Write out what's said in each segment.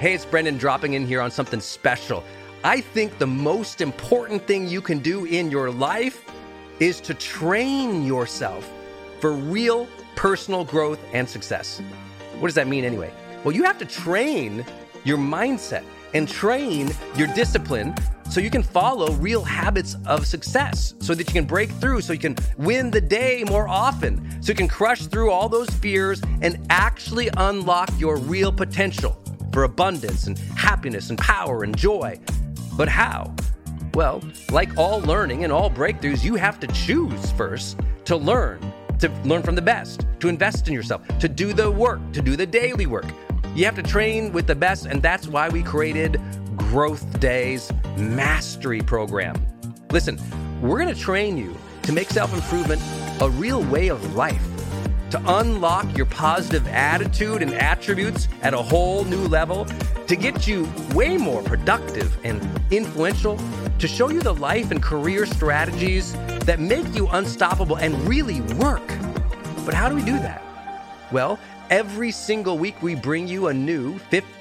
Hey, it's Brendan dropping in here on something special. I think the most important thing you can do in your life is to train yourself for real personal growth and success. What does that mean anyway? Well, you have to train your mindset and train your discipline so you can follow real habits of success, so that you can break through, so you can win the day more often, so you can crush through all those fears and actually unlock your real potential for abundance and happiness and power and joy. But how? Well, like all learning and all breakthroughs, you have to choose first to learn from the best, to invest in yourself, to do the work, to do the daily work. You have to train with the best, and that's why we created Growth Day's Mastery Program. Listen, we're going to train you to make self-improvement a real way of life, to unlock your positive attitude and attributes at a whole new level, to get you way more productive and influential, to show you the life and career strategies that make you unstoppable and really work. But how do we do that? Well, every single week we bring you a new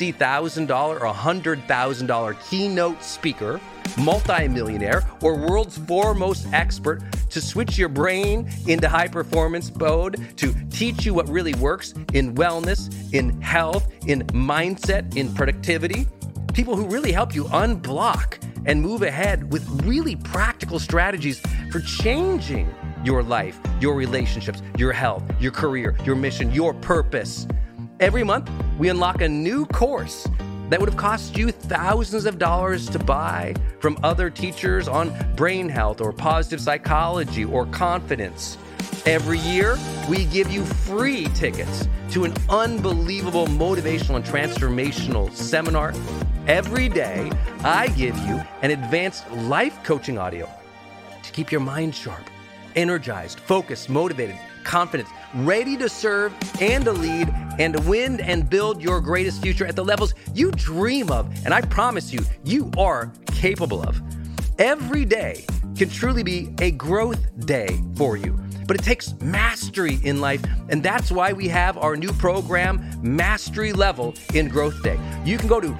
$50,000 or $100,000 keynote speaker, multimillionaire, or world's foremost expert to switch your brain into high performance mode, to teach you what really works in wellness, in health, in mindset, in productivity. People who really help you unblock and move ahead with really practical strategies for changing your life, your relationships, your health, your career, your mission, your purpose. Every month, we unlock a new course that would have cost you thousands of dollars to buy from other teachers on brain health or positive psychology or confidence. Every year, we give you free tickets to an unbelievable motivational and transformational seminar. Every day, I give you an advanced life coaching audio to keep your mind sharp, energized, focused, motivated, confident, ready to serve and to lead and to win and build your greatest future at the levels you dream of. And I promise you, you are capable of. Every day can truly be a growth day for you. But it takes mastery in life, and that's why we have our new program, Mastery Level in Growth Day. You can go to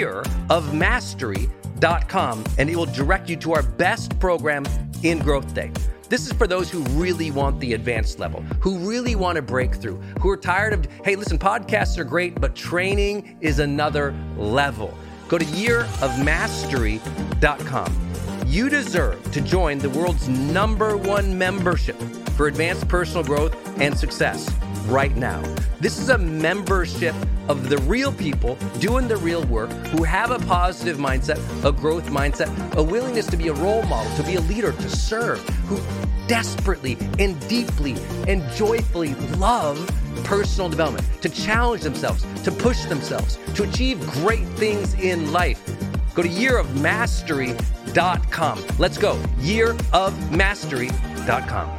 yearofmastery.com, and it will direct you to our best program in Growth Day. This is for those who really want the advanced level, who really want to break through, who are tired of, hey, listen, podcasts are great, but training is another level. Go to yearofmastery.com. You deserve to join the world's #1 membership for advanced personal growth and success right now. This is a membership of the real people doing the real work, who have a positive mindset, a growth mindset, a willingness to be a role model, to be a leader, to serve, who desperately and deeply and joyfully love personal development, to challenge themselves, to push themselves, to achieve great things in life. Go to yearofmastery.com. Let's go. yearofmastery.com.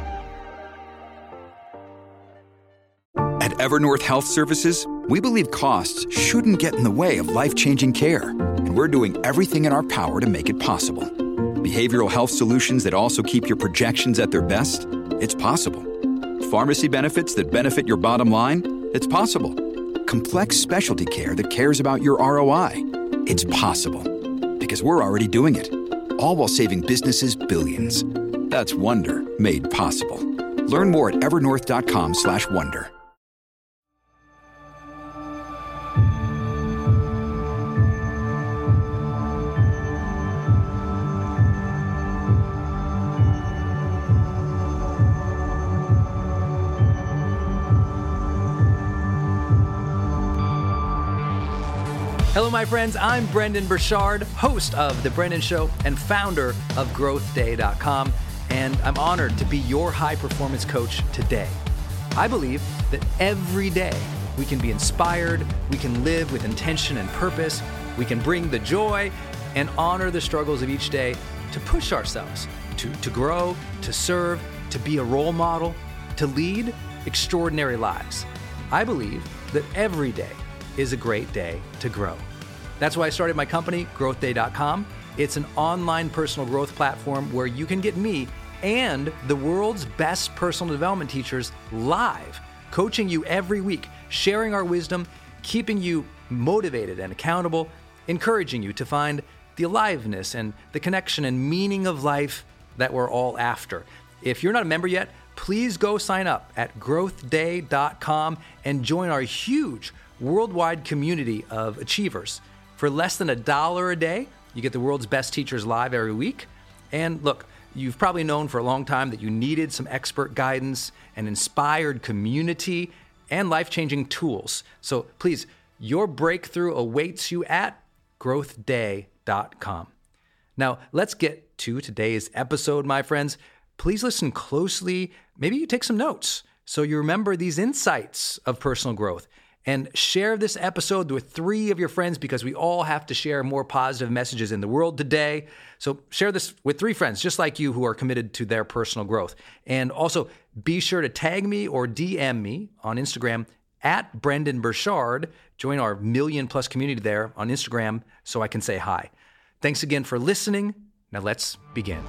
At Evernorth Health Services, we believe costs shouldn't get in the way of life-changing care, and we're doing everything in our power to make it possible. Behavioral health solutions that also keep your projections at their best? It's possible. Pharmacy benefits that benefit your bottom line? It's possible. Complex specialty care that cares about your ROI? It's possible. Because we're already doing it. All while saving businesses billions. That's Wonder made possible. Learn more at evernorth.com/wonder. Hello, my friends. I'm Brendon Burchard, host of The Brendan Show and founder of GrowthDay.com, and I'm honored to be your high-performance coach today. I believe that every day we can be inspired, we can live with intention and purpose, we can bring the joy and honor the struggles of each day to push ourselves, to grow, to serve, to be a role model, to lead extraordinary lives. I believe that every day is a great day to grow. That's why I started my company, GrowthDay.com. It's an online personal growth platform where you can get me and the world's best personal development teachers live, coaching you every week, sharing our wisdom, keeping you motivated and accountable, encouraging you to find the aliveness and the connection and meaning of life that we're all after. If you're not a member yet, please go sign up at growthday.com and join our huge worldwide community of achievers. For less than $1 a day, you get the world's best teachers live every week. And look, you've probably known for a long time that you needed some expert guidance, an inspired community, and life-changing tools. So please, your breakthrough awaits you at growthday.com. Now, let's get to today's episode, my friends. Please listen closely. Maybe you take some notes so you remember these insights of personal growth. And share this episode with 3 of your friends, because we all have to share more positive messages in the world today. So share this with 3 friends just like you who are committed to their personal growth. And also be sure to tag me or DM me on Instagram at Brendan Burchard. Join our 1 million+ community there on Instagram so I can say hi. Thanks again for listening. Now let's begin.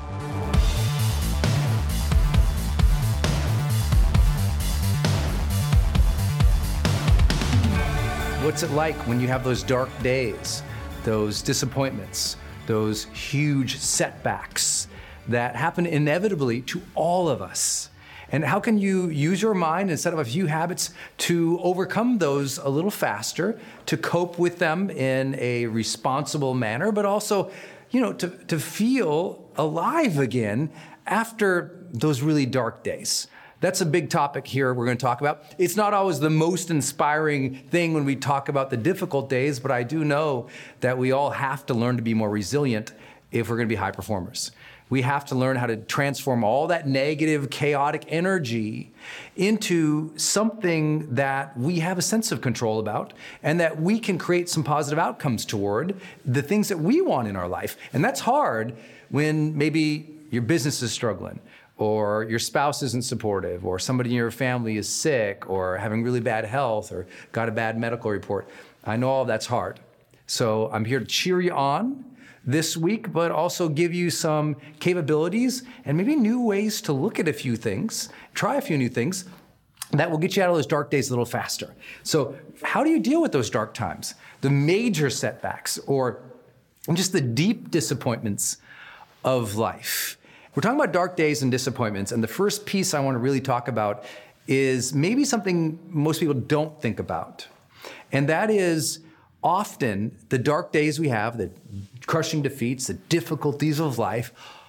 What's it like when you have those dark days, those disappointments, those huge setbacks that happen inevitably to all of us? And how can you use your mind and set up a few habits to overcome those a little faster, to cope with them in a responsible manner, but also, to feel alive again after those really dark days? That's a big topic here we're going to talk about. It's not always the most inspiring thing when we talk about the difficult days, but I do know that we all have to learn to be more resilient if we're going to be high performers. We have to learn how to transform all that negative, chaotic energy into something that we have a sense of control about and that we can create some positive outcomes toward the things that we want in our life. And that's hard when maybe your business is struggling, or your spouse isn't supportive, or somebody in your family is sick, or having really bad health, or got a bad medical report. I know all that's hard. So I'm here to cheer you on this week, but also give you some capabilities and maybe new ways to look at a few things, try a few new things that will get you out of those dark days a little faster. So how do you deal with those dark times, the major setbacks, or just the deep disappointments of life? We're talking about dark days and disappointments, and the first piece I want to really talk about is maybe something most people don't think about. And that is often the dark days we have, the crushing defeats, the difficulties of life,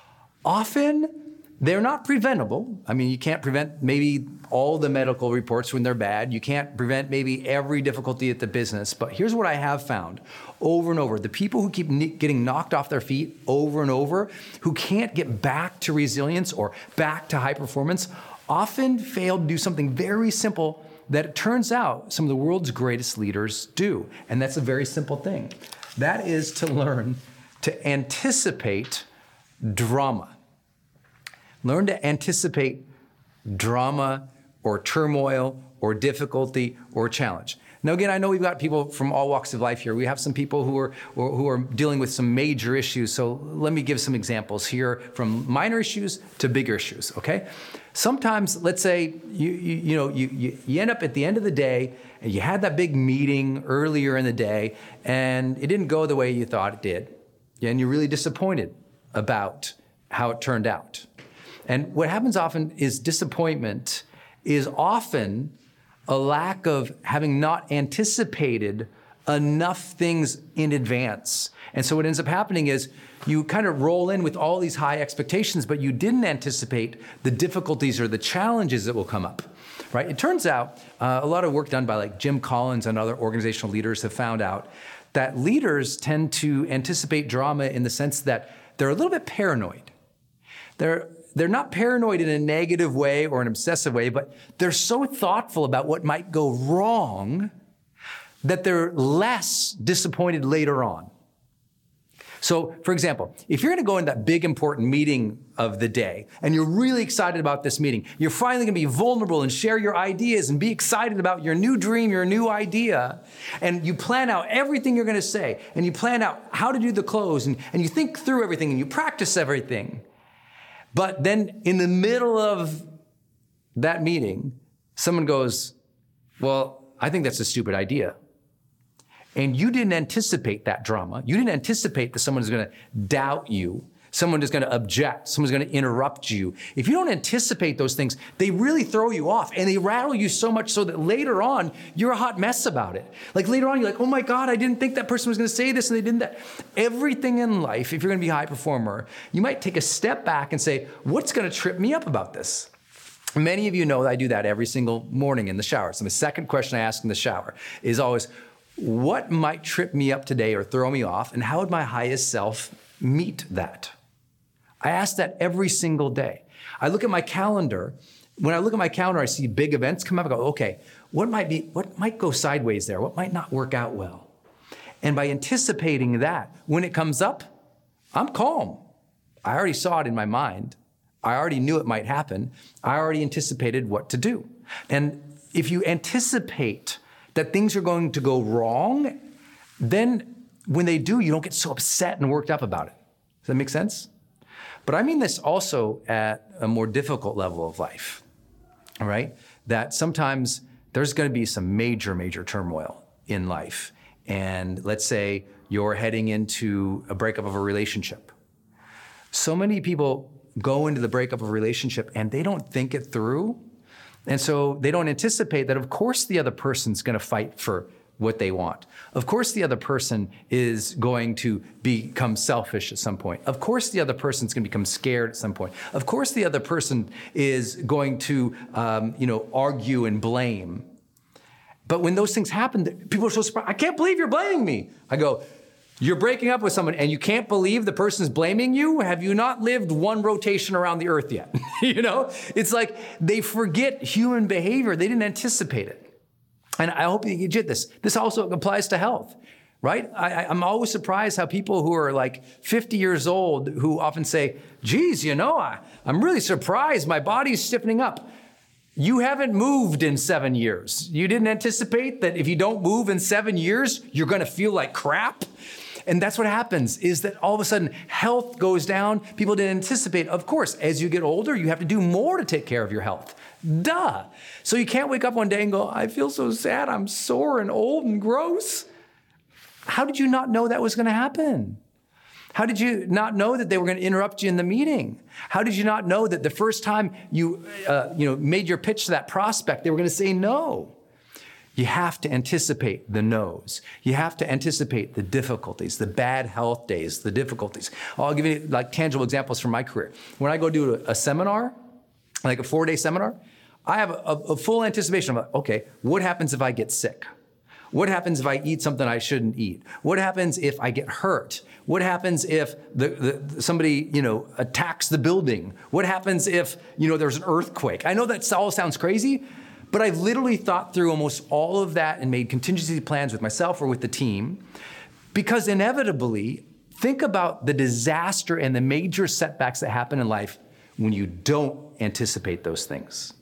often they're not preventable. I mean, you can't prevent maybe all the medical reports when they're bad. You can't prevent maybe every difficulty at the business. But here's what I have found over and over. The people who keep getting knocked off their feet over and over, who can't get back to resilience or back to high performance, often fail to do something very simple that it turns out some of the world's greatest leaders do. And that's a very simple thing. That is to learn to anticipate drama. Learn to anticipate drama or turmoil or difficulty or challenge. Now, again, I know we've got people from all walks of life here. We have some people who are dealing with some major issues. So let me give some examples here, from minor issues to bigger issues, okay? Sometimes, let's say you end up at the end of the day and you had that big meeting earlier in the day and it didn't go the way you thought it did. And you're really disappointed about how it turned out. And what happens often is disappointment is often a lack of having not anticipated enough things in advance. And so what ends up happening is you kind of roll in with all these high expectations, but you didn't anticipate the difficulties or the challenges that will come up, right? It turns out a lot of work done by like Jim Collins and other organizational leaders have found out that leaders tend to anticipate drama in the sense that they're a little bit paranoid. They're not paranoid in a negative way or an obsessive way, but they're so thoughtful about what might go wrong that they're less disappointed later on. So, for example, if you're going to go in that big important meeting of the day and you're really excited about this meeting, you're finally going to be vulnerable and share your ideas and be excited about your new dream, your new idea, and you plan out everything you're going to say, and you plan out how to do the close, and you think through everything, and you practice everything. But then in the middle of that meeting, someone goes, well, I think that's a stupid idea. and you didn't anticipate that drama, you didn't anticipate that someone is going to doubt you, someone is going to object, someone's going to interrupt you. If you don't anticipate those things, they really throw you off and they rattle you so much so that later on, you're a hot mess about it. Like later on, you're like, oh my God, I didn't think that person was going to say this and they didn't that. Everything in life, if you're going to be a high performer, you might take a step back and say, what's going to trip me up about this? Many of you know that I do that every single morning in the shower. So the second question I ask in the shower is always, what might trip me up today or throw me off, and how would my highest self meet that? I ask that every single day. I look at my calendar. When I look at my calendar, I see big events come up. I go, okay, what might go sideways there? What might not work out well? And by anticipating that, when it comes up, I'm calm. I already saw it in my mind. I already knew it might happen. I already anticipated what to do. And if you anticipate that things are going to go wrong, then when they do, you don't get so upset and worked up about it. Does that make sense? But I mean this also at a more difficult level of life, all right? That sometimes there's going to be some major, major turmoil in life. And let's say you're heading into a breakup of a relationship. So many people go into the breakup of a relationship and they don't think it through. And so they don't anticipate that, of course, the other person's going to fight for what they want. Of course, the other person is going to become selfish at some point. Of course, the other person's going to become scared at some point. Of course, the other person is going to, argue and blame. But when those things happen, people are so surprised. I can't believe you're blaming me. I go, you're breaking up with someone and you can't believe the person's blaming you? Have you not lived one rotation around the earth yet? It's like they forget human behavior. They didn't anticipate it. And I hope you get this. This also applies to health, right? I'm always surprised how people who are like 50 years old who often say, geez, I'm really surprised my body's stiffening up. You haven't moved in 7 years. You didn't anticipate that if you don't move in 7 years, you're going to feel like crap. And that's what happens, is that all of a sudden health goes down. People didn't anticipate. Of course, as you get older, you have to do more to take care of your health. Duh. So you can't wake up one day and go, I feel so sad. I'm sore and old and gross. How did you not know that was going to happen? How did you not know that they were going to interrupt you in the meeting? How did you not know that the first time you made your pitch to that prospect, they were going to say no? You have to anticipate the no's. You have to anticipate the difficulties, the bad health days, the difficulties. I'll give you like tangible examples from my career. When I go do a seminar, like a 4-day seminar, I have a full anticipation of, okay, what happens if I get sick? What happens if I eat something I shouldn't eat? What happens if I get hurt? What happens if somebody, attacks the building? What happens if, there's an earthquake? I know that all sounds crazy, but I've literally thought through almost all of that and made contingency plans with myself or with the team, because inevitably, think about the disaster and the major setbacks that happen in life when you don't anticipate those things.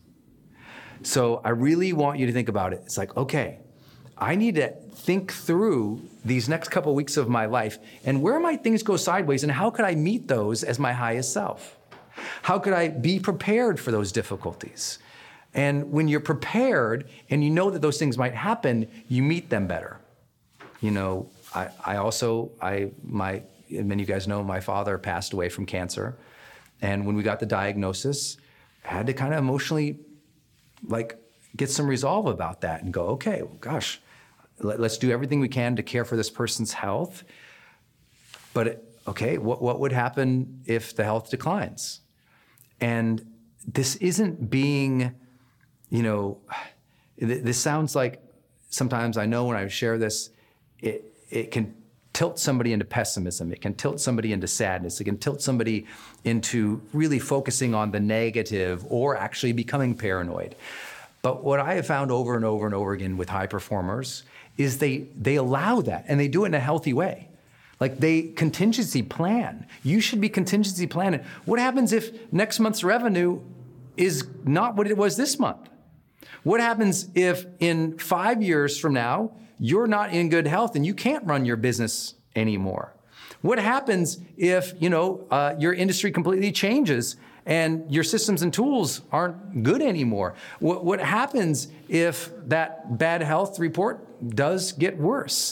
So I really want you to think about it. It's like, okay, I need to think through these next couple of weeks of my life and where might things go sideways and how could I meet those as my highest self? How could I be prepared for those difficulties? And when you're prepared and you know that those things might happen, you meet them better. Many of you guys know my father passed away from cancer. And when we got the diagnosis, I had to kind of emotionally get some resolve about that and go, okay, well, gosh, let's do everything we can to care for this person's health. But what would happen if the health declines? And this isn't being, this sounds like sometimes I know when I share this, it can tilt somebody into pessimism. It can tilt somebody into sadness. It can tilt somebody into really focusing on the negative or actually becoming paranoid. But what I have found over and over and over again with high performers is they allow that and they do it in a healthy way. Like they contingency plan. You should be contingency planning. What happens if next month's revenue is not what it was this month? What happens if in 5 years from now, you're not in good health and you can't run your business anymore? What happens if, your industry completely changes and your systems and tools aren't good anymore? What happens if that bad health report does get worse?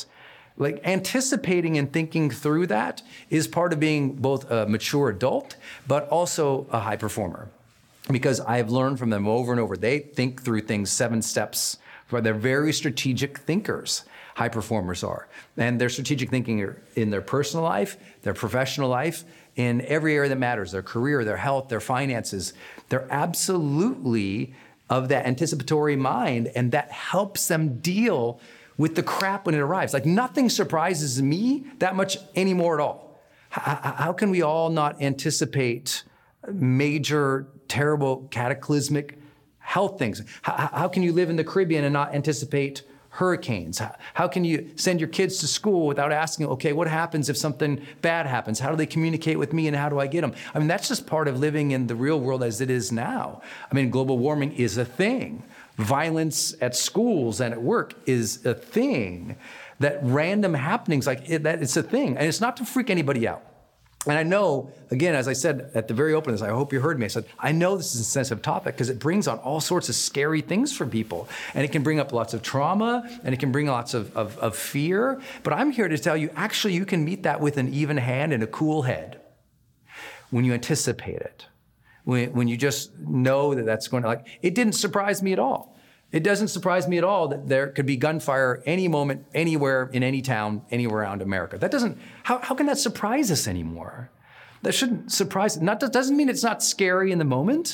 Like anticipating and thinking through that is part of being both a mature adult, but also a high performer. Because I have learned from them over and over, they think through things 7 steps, where they're very strategic thinkers, high performers are. And they're strategic thinking in their personal life, their professional life, in every area that matters, their career, their health, their finances. They're absolutely of that anticipatory mind, and that helps them deal with the crap when it arrives. Like nothing surprises me that much anymore at all. How can we all not anticipate major, terrible, cataclysmic health things? How can you live in the Caribbean and not anticipate hurricanes? How can you send your kids to school without asking, okay, what happens if something bad happens? How do they communicate with me and how do I get them? I mean, that's just part of living in the real world as it is now. I mean, global warming is a thing. Violence at schools and at work is a thing. That random happenings, that it's a thing. And it's not to freak anybody out. And I know, again, as I said at the very opening, I hope you heard me, I said, I know this is a sensitive topic because it brings on all sorts of scary things for people. And it can bring up lots of trauma, and it can bring lots of fear. But I'm here to tell you, actually, you can meet that with an even hand and a cool head when you anticipate it. When you just know that that's going to, it didn't surprise me at all. It doesn't surprise me at all that there could be gunfire any moment, anywhere, in any town, anywhere around America. That doesn't, how can that surprise us anymore? That shouldn't surprise, that doesn't mean it's not scary in the moment,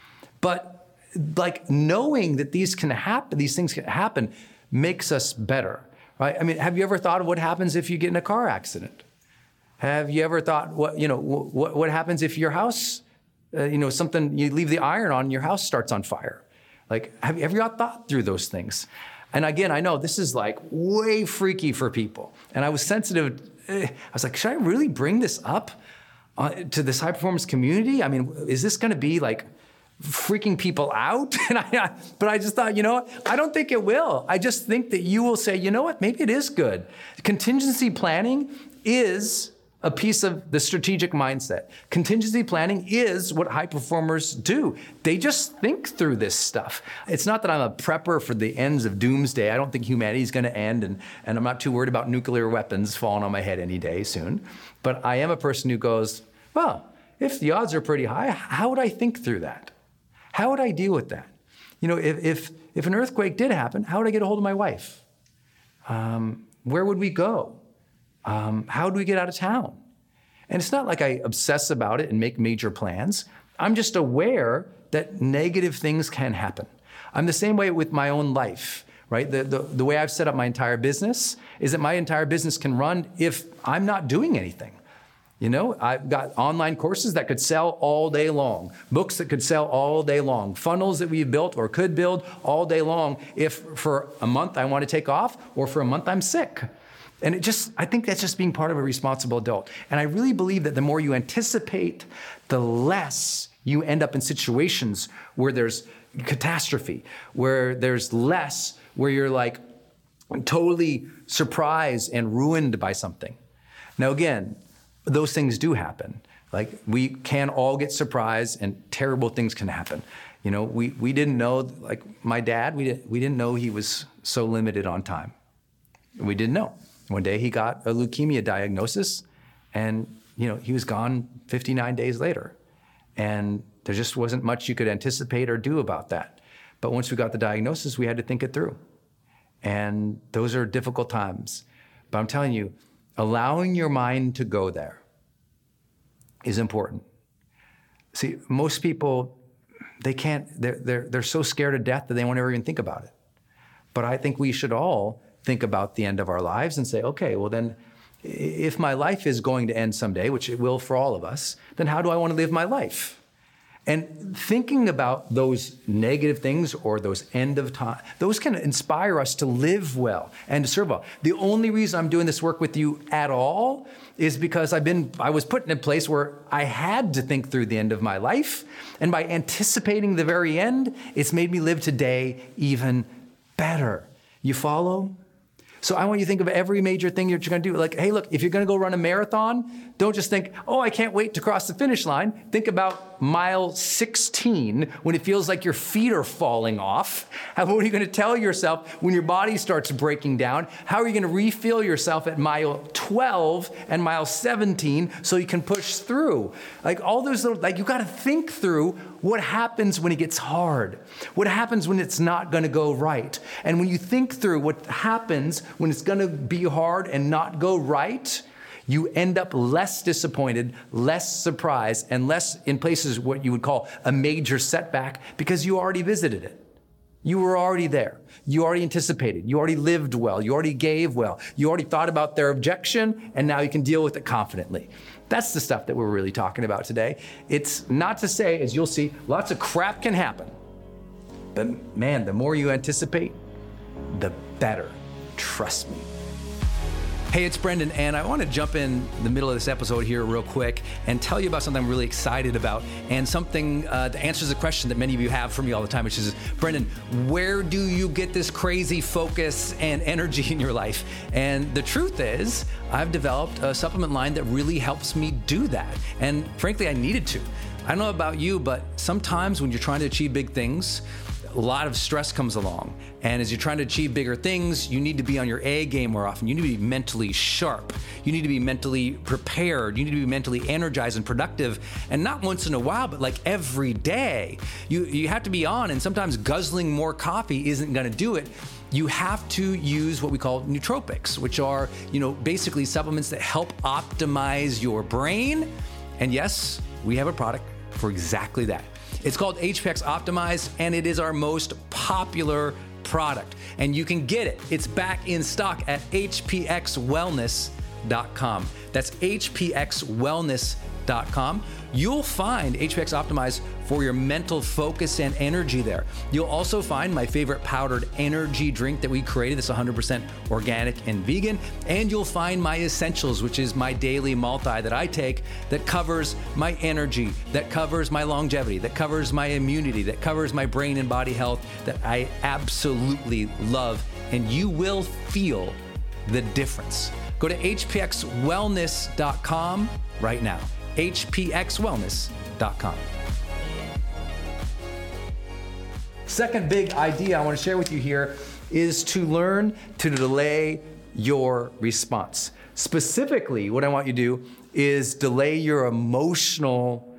but knowing that these things can happen makes us better, right? I mean, have you ever thought of what happens if you get in a car accident? Have you ever thought what happens if your house, you leave the iron on and your house starts on fire? Have you ever thought through those things? And again, I know this is way freaky for people. And I was sensitive. I was like, should I really bring this up to this high performance community? I mean, is this going to be freaking people out? But I just thought, I don't think it will. I just think that you will say, you know what, maybe it is good. Contingency planning is a piece of the strategic mindset. Contingency planning is what high performers do. They just think through this stuff. It's not that I'm a prepper for the ends of doomsday. I don't think humanity is going to end, and I'm not too worried about nuclear weapons falling on my head any day soon. But I am a person who goes, well, if the odds are pretty high, how would I think through that? How would I deal with that? If an earthquake did happen, how would I get a hold of my wife? Where would we go? How do we get out of town? And it's not like I obsess about it and make major plans. I'm just aware that negative things can happen. I'm the same way with my own life, right? The way I've set up my entire business is that my entire business can run if I'm not doing anything. I've got online courses that could sell all day long, books that could sell all day long, funnels that we've built or could build all day long if for a month I want to take off or for a month I'm sick. And I think that's just being part of a responsible adult. And I really believe that the more you anticipate, the less you end up in situations where there's catastrophe, where there's less, where you're totally surprised and ruined by something. Now, again, those things do happen. We can all get surprised and terrible things can happen. We didn't know, my dad, we didn't know he was so limited on time. We didn't know. One day he got a leukemia diagnosis and, he was gone 59 days later. And there just wasn't much you could anticipate or do about that. But once we got the diagnosis, we had to think it through. And those are difficult times. But I'm telling you, allowing your mind to go there is important. See, most people, they can't, they're so scared to death that they won't ever even think about it. But I think we should all think about the end of our lives and say, okay, well then, if my life is going to end someday, which it will for all of us, then how do I want to live my life? And thinking about those negative things or those end of time, those can inspire us to live well and to serve well. The only reason I'm doing this work with you at all is because I was put in a place where I had to think through the end of my life. And by anticipating the very end, it's made me live today even better. You follow? So I want you to think of every major thing you're going to do. Like, hey, look, if you're going to go run a marathon, don't just think, oh, I can't wait to cross the finish line. Think about mile 16 when it feels like your feet are falling off. What are you going to tell yourself when your body starts breaking down? How are you going to refill yourself at mile 12 and mile 17 so you can push through? Like all those little, like you got to think through what happens when it gets hard. What happens when it's not going to go right? And when you think through what happens when it's going to be hard and not go right, you end up less disappointed, less surprised, and less in places what you would call a major setback because you already visited it. You were already there. You already anticipated. You already lived well. You already gave well. You already thought about their objection, and now you can deal with it confidently. That's the stuff that we're really talking about today. It's not to say, as you'll see, lots of crap can happen. But man, the more you anticipate, the better. Trust me. Hey, it's Brendan, and I want to jump in the middle of this episode here real quick and tell you about something I'm really excited about and something that answers the question that many of you have for me all the time, which is, Brendan, where do you get this crazy focus and energy in your life? And the truth is, I've developed a supplement line that really helps me do that. And frankly, I needed to. I don't know about you, but sometimes when you're trying to achieve big things, a lot of stress comes along. And as you're trying to achieve bigger things, you need to be on your A game more often. You need to be mentally sharp. You need to be mentally prepared. You need to be mentally energized and productive. And not once in a while, but like every day. You have to be on, and sometimes guzzling more coffee isn't gonna do it. You have to use what we call nootropics, which are, basically supplements that help optimize your brain. And yes, we have a product for exactly that. It's called HPX Optimized, and it is our most popular product. And you can get it. It's back in stock at hpxwellness.com. That's hpxwellness.com. You'll find HPX Optimized for your mental focus and energy there. You'll also find my favorite powdered energy drink that we created that's 100% organic and vegan. And you'll find my essentials, which is my daily multi that I take that covers my energy, that covers my longevity, that covers my immunity, that covers my brain and body health that I absolutely love. And you will feel the difference. Go to hpxwellness.com right now. hpxwellness.com. Second big idea I want to share with you here is to learn to delay your response. Specifically, what I want you to do is delay your emotional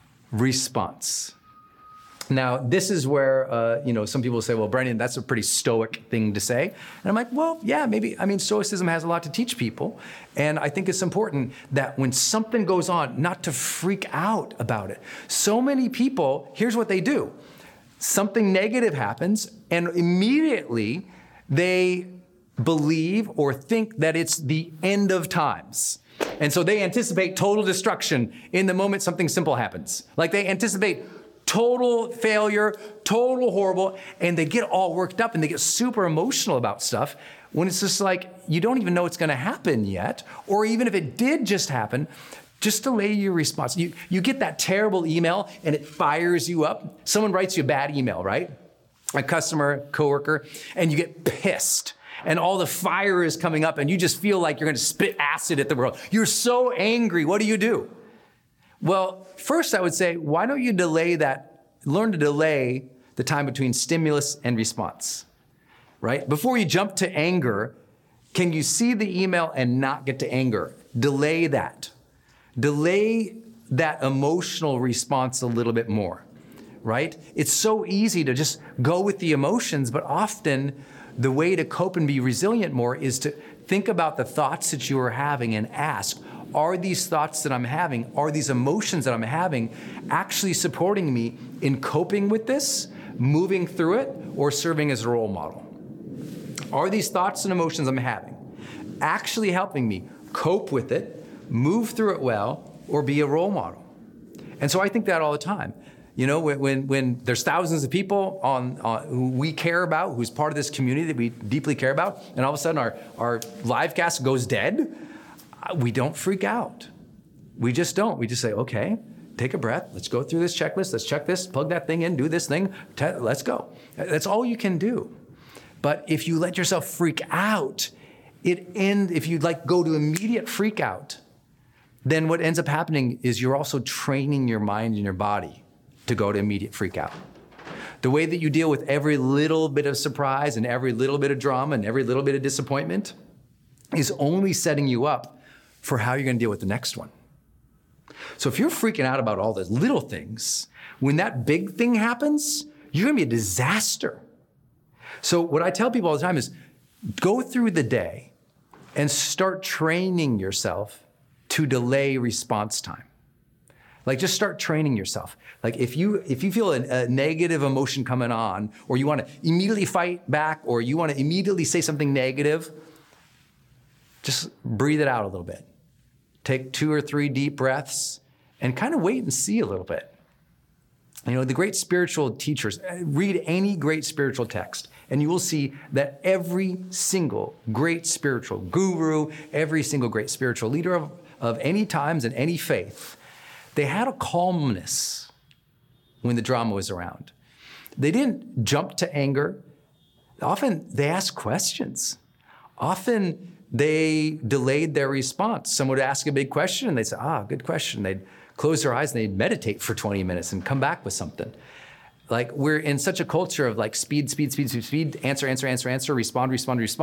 response. Now, this is where, some people say, well, Brendan, that's a pretty stoic thing to say. And I'm like, well, yeah, maybe. Stoicism has a lot to teach people. And I think it's important that when something goes on, not to freak out about it. So many people, here's what they do. Something negative happens, and immediately they believe or think that it's the end of times. And so they anticipate total destruction in the moment something simple happens. Like they anticipate total failure, total horrible, and they get all worked up and they get super emotional about stuff when it's just like, you don't even know it's gonna happen yet, or even if it did just happen, just delay your response. You get that terrible email and it fires you up. Someone writes you a bad email, right? A customer, coworker, and you get pissed. And all the fire is coming up and you just feel like you're gonna spit acid at the world. You're so angry, what do? Well, first I would say, why don't you learn to delay the time between stimulus and response, right? Before you jump to anger, can you see the email and not get to anger? Delay that. Delay that emotional response a little bit more, right? It's so easy to just go with the emotions, but often the way to cope and be resilient more is to think about the thoughts that you are having and ask, are these thoughts that I'm having, are these emotions that I'm having actually supporting me in coping with this, moving through it, or serving as a role model? Are these thoughts and emotions I'm having actually helping me cope with it, move through it well, or be a role model? And so I think that all the time. When there's thousands of people who we care about, who's part of this community that we deeply care about, and all of a sudden our live cast goes dead, we don't freak out. We just don't. We just say, okay, take a breath. Let's go through this checklist. Let's check this, plug that thing in, do this thing. Let's go. That's all you can do. But if you let yourself freak out if you like go to immediate freak out, then what ends up happening is you're also training your mind and your body to go to immediate freak out. The way that you deal with every little bit of surprise and every little bit of drama and every little bit of disappointment is only setting you up for how you're gonna deal with the next one. So if you're freaking out about all the little things, when that big thing happens, you're gonna be a disaster. So what I tell people all the time is go through the day and start training yourself to delay response time. Like just start training yourself. Like if you feel a negative emotion coming on, or you wanna immediately fight back, or you wanna immediately say something negative, just breathe it out a little bit. Take 2 or 3 deep breaths and kind of wait and see a little bit. You know, the great spiritual teachers, read any great spiritual text, and you will see that every single great spiritual guru, every single great spiritual leader of any times and any faith, they had a calmness when the drama was around. They didn't jump to anger. Often they asked questions. Often they delayed their response. Someone would ask a big question and they'd say, good question. They'd close their eyes and they'd meditate for 20 minutes and come back with something. Like we're in such a culture of like speed, answer, respond,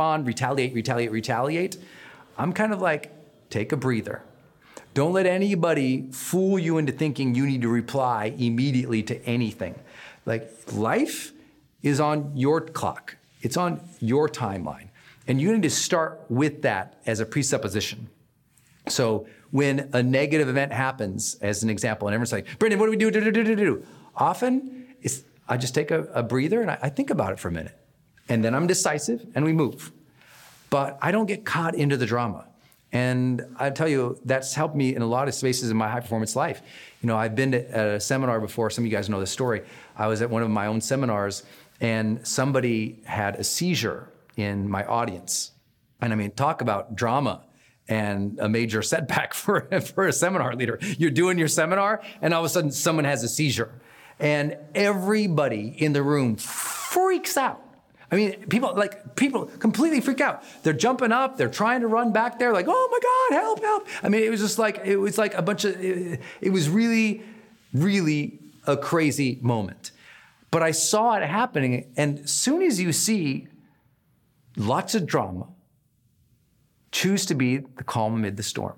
retaliate. I'm kind of like, take a breather. Don't let anybody fool you into thinking you need to reply immediately to anything. Like life is on your clock. It's on your timeline. And you need to start with that as a presupposition. So when a negative event happens, as an example, and everyone's like, Brendan, what do we do? Often, I just take a breather and I think about it for a minute. And then I'm decisive and we move. But I don't get caught into the drama. And I tell you, that's helped me in a lot of spaces in my high performance life. You know, I've been at a seminar before. Some of you guys know this story. I was at one of my own seminars and somebody had a seizure in my audience. And I mean, talk about drama and a major setback for a seminar leader. You're doing your seminar and all of a sudden someone has a seizure. And everybody in the room freaks out. I mean, people completely freak out. They're jumping up, they're trying to run back there like, oh my God, help. I mean, it was like a bunch of, it was really, really a crazy moment. But I saw it happening, and as soon as you see lots of drama, choose to be the calm amid the storm,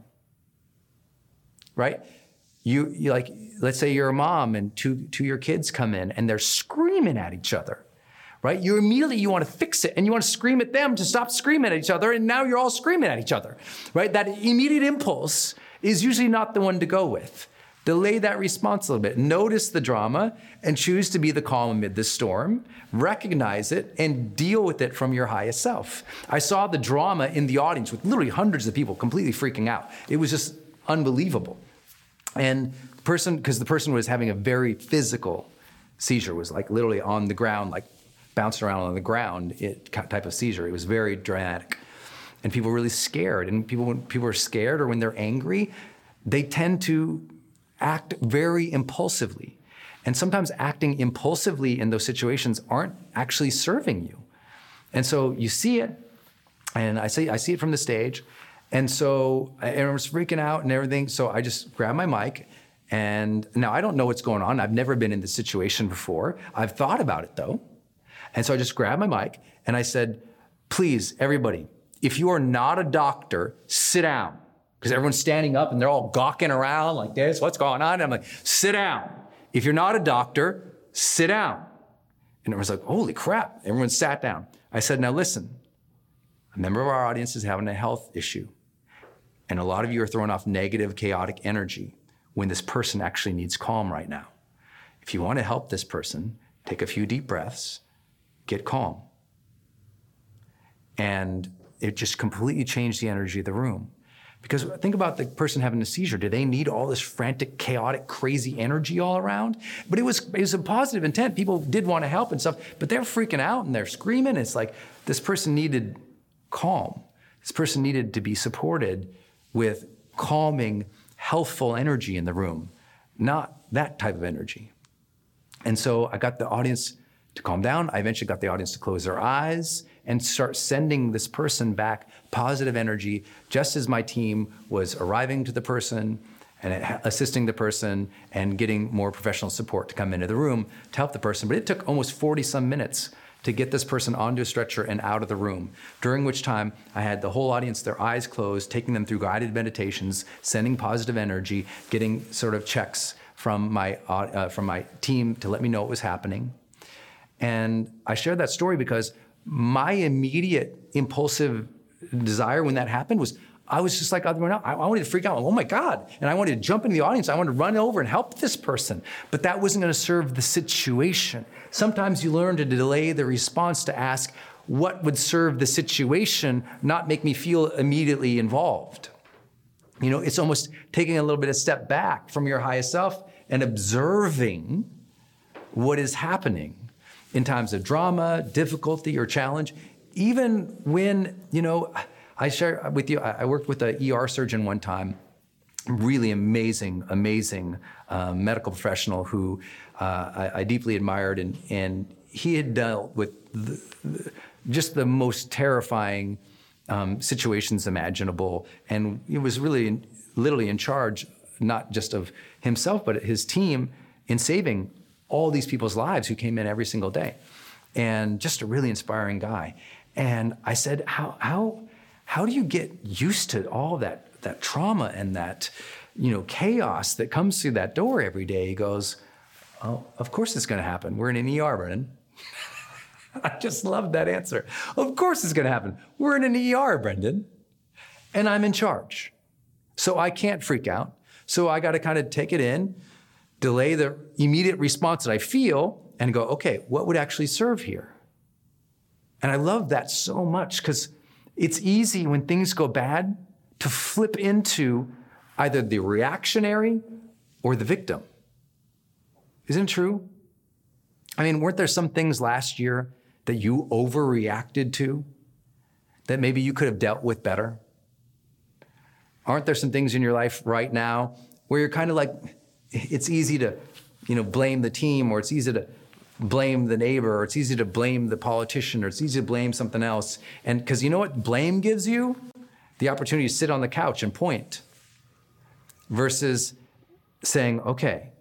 right? You like, let's say you're a mom and two your kids come in and they're screaming at each other, right? You want to fix it and you want to scream at them to stop screaming at each other, and now you're all screaming at each other, right? That immediate impulse is usually not the one to go with. Delay that response a little bit. Notice the drama and choose to be the calm amid the storm. Recognize it and deal with it from your highest self. I saw the drama in the audience with literally hundreds of people completely freaking out. It was just unbelievable. And because the person was having a very physical seizure, was like literally on the ground, like bouncing around on the ground, type of seizure. It was very dramatic. And people were really scared. And when people are scared or when they're angry, they tend to act very impulsively. And sometimes acting impulsively in those situations aren't actually serving you. And so you see it, and I see it from the stage. And so I was freaking out and everything. So I just grabbed my mic. And now I don't know what's going on. I've never been in this situation before. I've thought about it though. And so I just grabbed my mic and I said, please, everybody, if you are not a doctor, sit down. Because everyone's standing up and they're all gawking around like this, what's going on? And I'm like, sit down. If you're not a doctor, sit down. And everyone's like, holy crap. Everyone sat down. I said, now listen, a member of our audience is having a health issue. And a lot of you are throwing off negative, chaotic energy when this person actually needs calm right now. If you want to help this person, take a few deep breaths, get calm. And it just completely changed the energy of the room. Because think about the person having a seizure. Do they need all this frantic, chaotic, crazy energy all around? But it was a positive intent. People did want to help and stuff, but they're freaking out and they're screaming. It's like this person needed calm. This person needed to be supported with calming, healthful energy in the room, not that type of energy. And so I got the audience to calm down. I eventually got the audience to close their eyes and start sending this person back positive energy, just as my team was arriving to the person and assisting the person and getting more professional support to come into the room to help the person. But it took almost 40 some minutes to get this person onto a stretcher and out of the room, during which time I had the whole audience, their eyes closed, taking them through guided meditations, sending positive energy, getting sort of checks from my team to let me know what was happening. And I shared that story because my immediate impulsive desire when that happened was, I was just like everyone else. I wanted to freak out. Oh my God. And I wanted to jump into the audience. I wanted to run over and help this person. But that wasn't going to serve the situation. Sometimes you learn to delay the response to ask what would serve the situation, not make me feel immediately involved. You know, it's almost taking a little bit of step back from your highest self and observing what is happening in times of drama, difficulty, or challenge. Even when, you know, I share with you, I worked with an ER surgeon one time, really amazing medical professional who I deeply admired, and he had dealt with just the most terrifying situations imaginable, and he was really literally in charge, not just of himself, but his team in saving all these people's lives who came in every single day, and just a really inspiring guy. And I said, how do you get used to all that trauma and that, you know, chaos that comes through that door every day? He goes, oh, of course it's going to happen. We're in an ER, Brendan. I just loved that answer. Of course it's going to happen. We're in an ER, Brendan. And I'm in charge. So I can't freak out. So I got to kind of take it in, delay the immediate response that I feel, and go, okay, what would actually serve here? And I love that so much because it's easy when things go bad to flip into either the reactionary or the victim. Isn't it true? I mean, weren't there some things last year that you overreacted to that maybe you could have dealt with better? Aren't there some things in your life right now where you're kind of like, it's easy to, you know, blame the team, or it's easy to blame the neighbor, or it's easy to blame the politician, or it's easy to blame something else. And because you know what blame gives you? The opportunity to sit on the couch and point, versus saying, okay,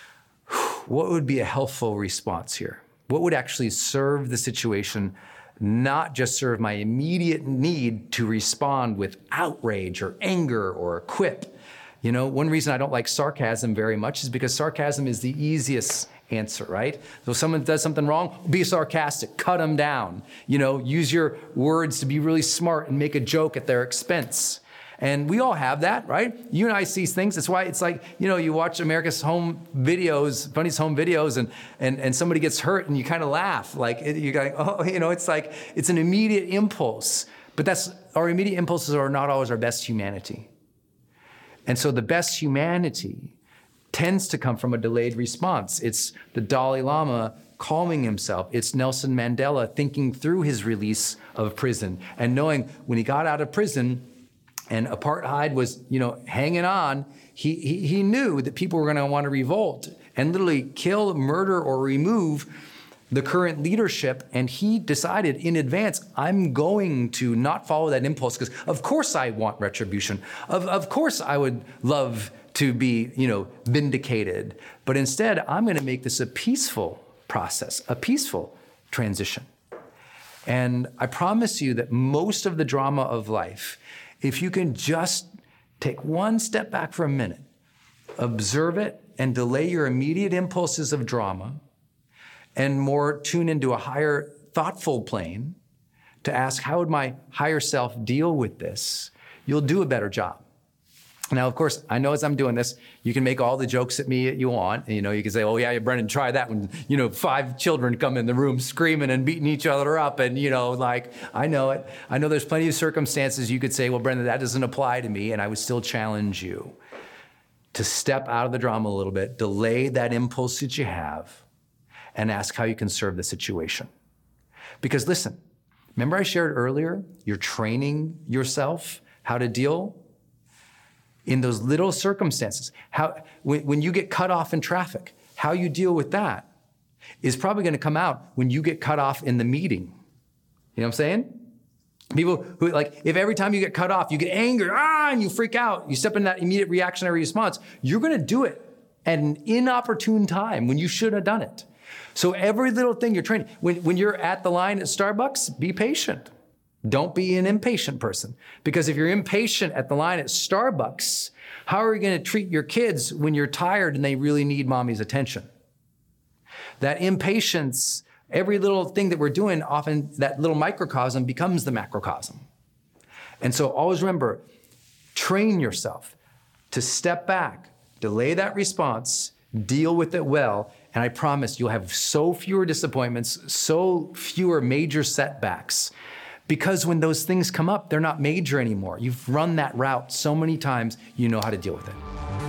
what would be a helpful response here? What would actually serve the situation, not just serve my immediate need to respond with outrage or anger or a quip? You know, one reason I don't like sarcasm very much is because sarcasm is the easiest answer, right? So if someone does something wrong, be sarcastic, cut them down. You know, use your words to be really smart and make a joke at their expense. And we all have that, right? You and I see things. That's why it's like, you know, you watch America's Home Videos, Funniest Home Videos, and somebody gets hurt and you kind of laugh. Like, you're going, oh, you know, it's like, it's an immediate impulse. But our immediate impulses are not always our best humanity. And so the best humanity tends to come from a delayed response. It's the Dalai Lama calming himself. It's Nelson Mandela thinking through his release of prison and knowing when he got out of prison and apartheid was, you know, hanging on, he knew that people were going to want to revolt and literally kill, murder, or remove the current leadership. And he decided in advance, I'm going to not follow that impulse because of course I want retribution. Of course I would love to be, you know, vindicated. But instead, I'm going to make this a peaceful process, a peaceful transition. And I promise you that most of the drama of life, if you can just take one step back for a minute, observe it and delay your immediate impulses of drama and more tune into a higher thoughtful plane to ask, how would my higher self deal with this? You'll do a better job. Now, of course, I know as I'm doing this, you can make all the jokes at me that you want. You know, you can say, oh yeah, Brendan, try that when, you know, 5 children come in the room screaming and beating each other up. And, you know, like, I know it. I know there's plenty of circumstances you could say, well, Brendan, that doesn't apply to me. And I would still challenge you to step out of the drama a little bit, delay that impulse that you have, and ask how you can serve the situation. Because listen, remember I shared earlier, you're training yourself how to deal in those little circumstances. When you get cut off in traffic, how you deal with that is probably going to come out when you get cut off in the meeting You know what I'm saying? People who, like, if every time you get cut off, you get angry, and you freak out, you step in that immediate reactionary response, you're gonna do it at an inopportune time when you should have done it. So every little thing you're training, when you're at the line at Starbucks, be patient. Don't be an impatient person. Because if you're impatient at the line at Starbucks, how are you gonna treat your kids when you're tired and they really need mommy's attention? That impatience, every little thing that we're doing, often that little microcosm becomes the macrocosm. And so always remember, train yourself to step back, delay that response, deal with it well, and I promise you'll have so fewer disappointments, so fewer major setbacks, because when those things come up, they're not major anymore. You've run that route so many times, you know how to deal with it.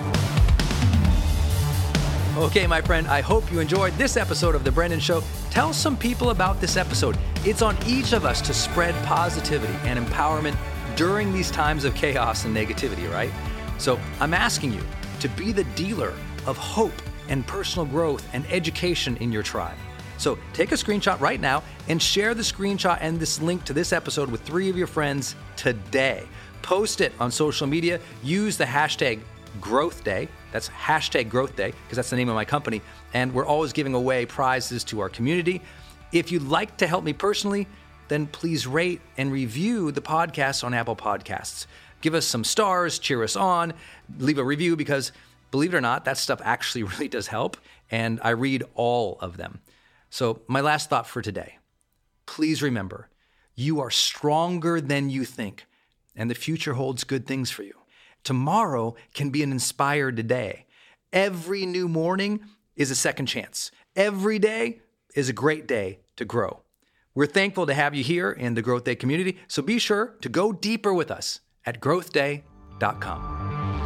Okay, my friend, I hope you enjoyed this episode of The Brendon Show. Tell some people about this episode. It's on each of us to spread positivity and empowerment during these times of chaos and negativity, right? So I'm asking you to be the dealer of hope and personal growth and education in your tribe. So take a screenshot right now and share the screenshot and this link to this episode with 3 of your friends today. Post it on social media. Use the hashtag Growth Day. That's hashtag Growth Day, because that's the name of my company. And we're always giving away prizes to our community. If you'd like to help me personally, then please rate and review the podcast on Apple Podcasts. Give us some stars, cheer us on, leave a review, because believe it or not, that stuff actually really does help. And I read all of them. So my last thought for today, please remember, you are stronger than you think, and the future holds good things for you. Tomorrow can be an inspired day. Every new morning is a second chance. Every day is a great day to grow. We're thankful to have you here in the Growth Day community, so be sure to go deeper with us at growthday.com.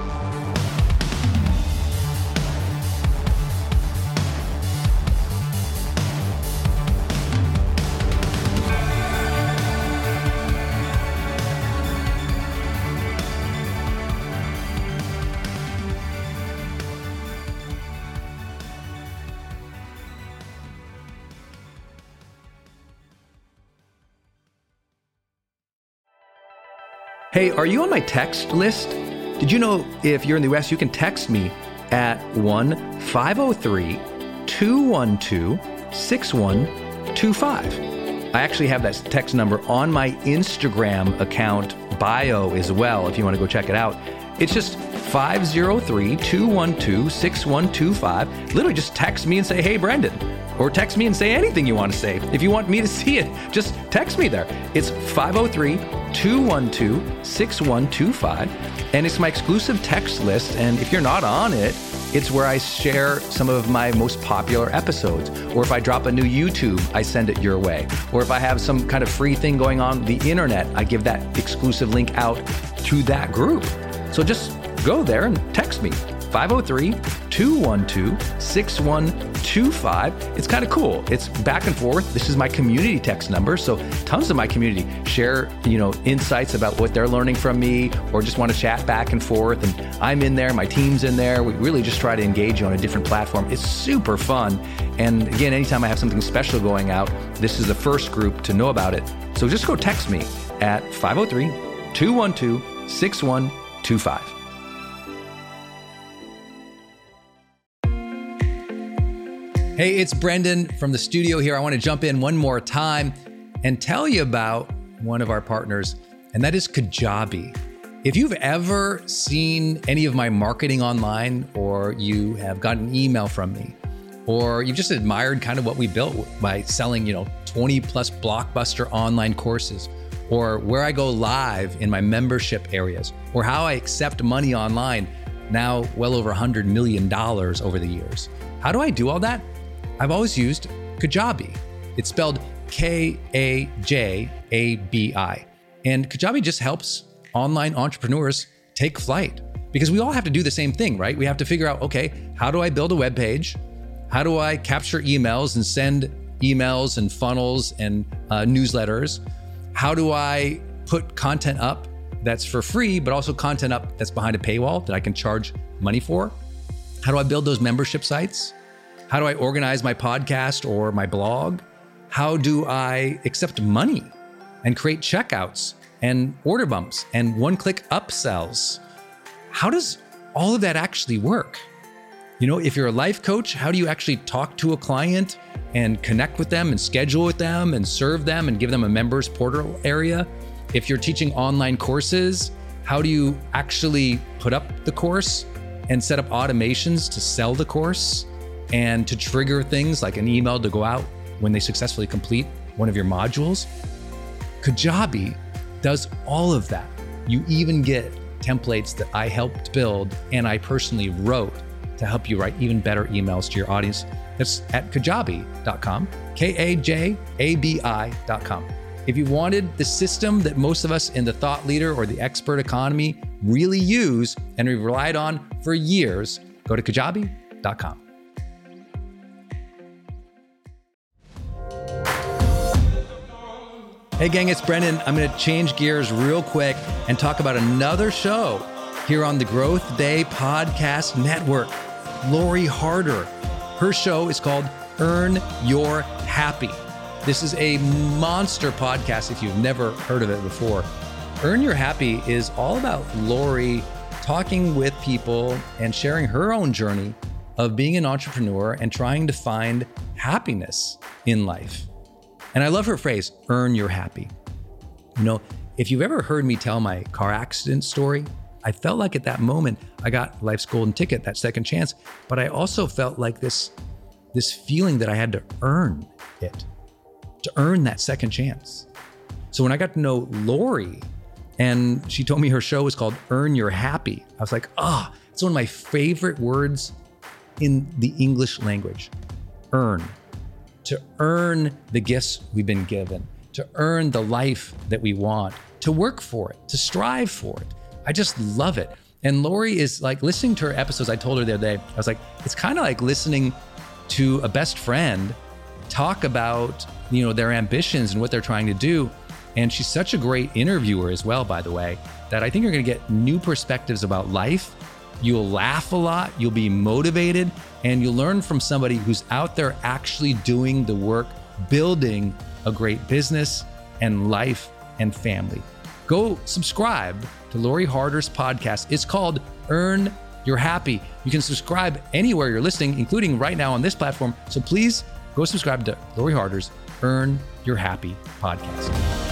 Hey, are you on my text list? Did you know if you're in the US, you can text me at 1-503-212-6125. I actually have that text number on my Instagram account bio as well, if you want to go check it out. It's just 503-212-6125. Literally just text me and say, hey, Brendon. Or text me and say anything you want to say. If you want me to see it, just text me there. It's 503-212-6125. And it's my exclusive text list. And if you're not on it, it's where I share some of my most popular episodes. Or if I drop a new YouTube, I send it your way. Or if I have some kind of free thing going on the internet, I give that exclusive link out to that group. So just go there and text me. 503-212-6125. It's kind of cool. It's back and forth. This is my community text number. So tons of my community share, insights about what they're learning from me, or just want to chat back and forth. And I'm in there, my team's in there. We really just try to engage you on a different platform. It's super fun. And again, anytime I have something special going out, this is the first group to know about it. So just go text me at 503-212-6125. Hey, it's Brendon from the studio here. I want to jump in one more time and tell you about one of our partners, and that is Kajabi. If you've ever seen any of my marketing online, or you have gotten an email from me, or you've just admired kind of what we built by selling, 20 plus blockbuster online courses, or where I go live in my membership areas, or how I accept money online, now well over $100 million over the years. How do I do all that? I've always used Kajabi. It's spelled Kajabi. And Kajabi just helps online entrepreneurs take flight, because we all have to do the same thing, right? We have to figure out, okay, how do I build a web page? How do I capture emails and send emails and funnels and newsletters? How do I put content up that's for free, but also content up that's behind a paywall that I can charge money for? How do I build those membership sites? How do I organize my podcast or my blog? How do I accept money and create checkouts and order bumps and one-click upsells. How does all of that actually work? If you're a life coach, how do you actually talk to a client and connect with them and schedule with them and serve them and give them a members portal area? If you're teaching online courses, how do you actually put up the course and set up automations to sell the course and to trigger things like an email to go out when they successfully complete one of your modules? Kajabi does all of that. You even get templates that I helped build and I personally wrote to help you write even better emails to your audience. That's at kajabi.com, Kajabi.com. If you wanted the system that most of us in the thought leader or the expert economy really use and we've relied on for years, go to kajabi.com. Hey gang, it's Brendan. I'm going to change gears real quick and talk about another show here on the Growth Day Podcast Network. Lori Harder. Her show is called Earn Your Happy. This is a monster podcast if you've never heard of it before. Earn Your Happy is all about Lori talking with people and sharing her own journey of being an entrepreneur and trying to find happiness in life. And I love her phrase, earn your happy. If you've ever heard me tell my car accident story, I felt like at that moment, I got life's golden ticket, that second chance, but I also felt like this feeling that I had to earn it, to earn that second chance. So when I got to know Lori and she told me her show was called Earn Your Happy, I was like, it's one of my favorite words in the English language, earn. To earn the gifts we've been given, to earn the life that we want, to work for it, to strive for it. I just love it. And Lori is like, listening to her episodes, I told her the other day, I was like, it's kind of like listening to a best friend talk about, their ambitions and what they're trying to do. And she's such a great interviewer as well, by the way, that I think you're going to get new perspectives about life. You'll laugh a lot, you'll be motivated, and you'll learn from somebody who's out there actually doing the work, building a great business and life and family. Go subscribe to Lori Harder's podcast. It's called Earn Your Happy. You can subscribe anywhere you're listening, including right now on this platform. So please go subscribe to Lori Harder's Earn Your Happy podcast.